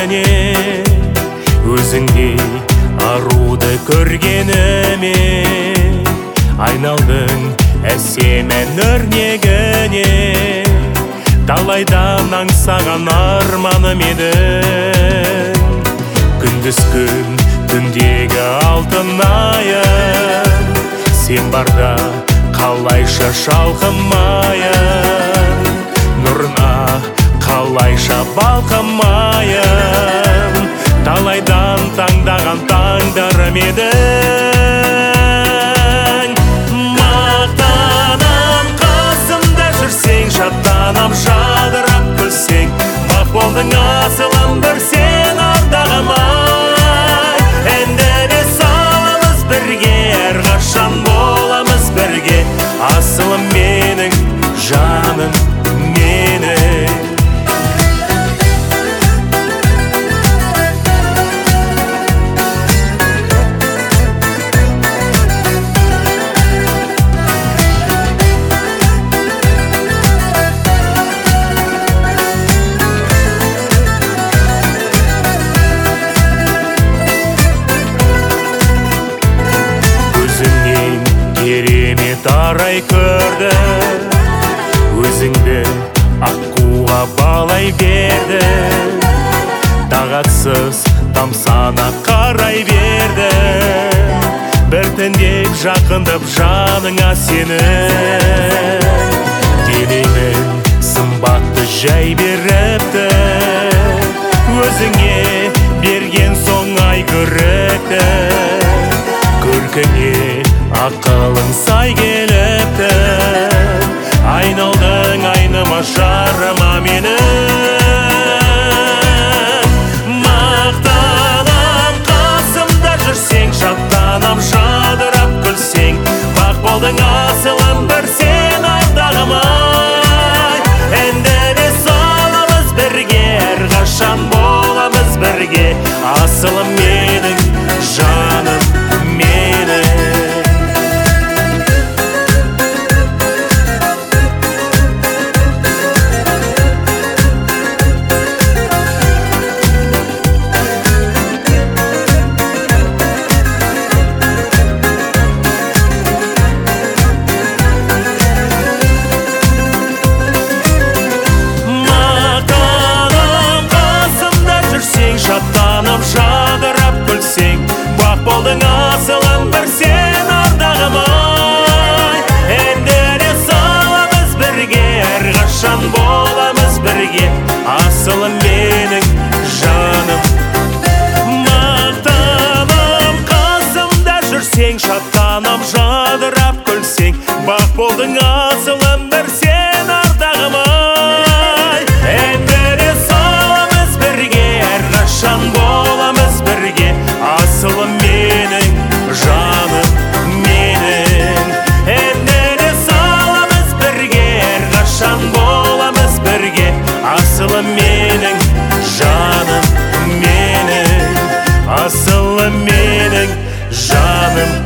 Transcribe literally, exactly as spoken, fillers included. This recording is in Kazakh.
міне өзіңдей аруды көргеніме айналдың әсем-ән өрнегіне талайдан аңсаған арманым едің күндіз күн түндегі алтын айым сен барда қалайша шалқымайым нұрына қалайша балқымайым талайдан таңдаған таңдарым едің мақтанам қасымда жүрсең шаттанам жадырап күлсең бақ болдың асылым бір сен ардағым-ай әндере саламыз бірге әрқашан боламыз бірге асылым менің жаным менің керемет арай көрді өзіңді аққуға балай берді тағатсыз тамсана қарай берді біртіндеп жақындап жаныңа сенің денеңнің сымбатты жай беріпті өзіңе берген соң ай көрікті көркіңе ақылың сай келіпті айналдың айныма жарыма менің мақтанам қасымда жүрсең шаттанам жадырап күлсең бақ болдың асылым бір сен ардағым-ай әндере саламыз бірге әрқашан боламыз бірге асылым менің жаным менің шаттанып жадырап күлсең бақ болдың асылым бір сен ардағым-ай әндере саламыз бірге әрқашан боламыз бірге асылым менің жаным мақтанам қасымда жүрсең шаттанып жадырап күлсең бақ болдың асылым бір сен ардағым-ай әндере саламыз бірге әрқашан боламыз бірге асылым менің жаным менің әндере саламыз бірге әрқашан боламыз бірге асылым менің жаным менің асылым менің жаным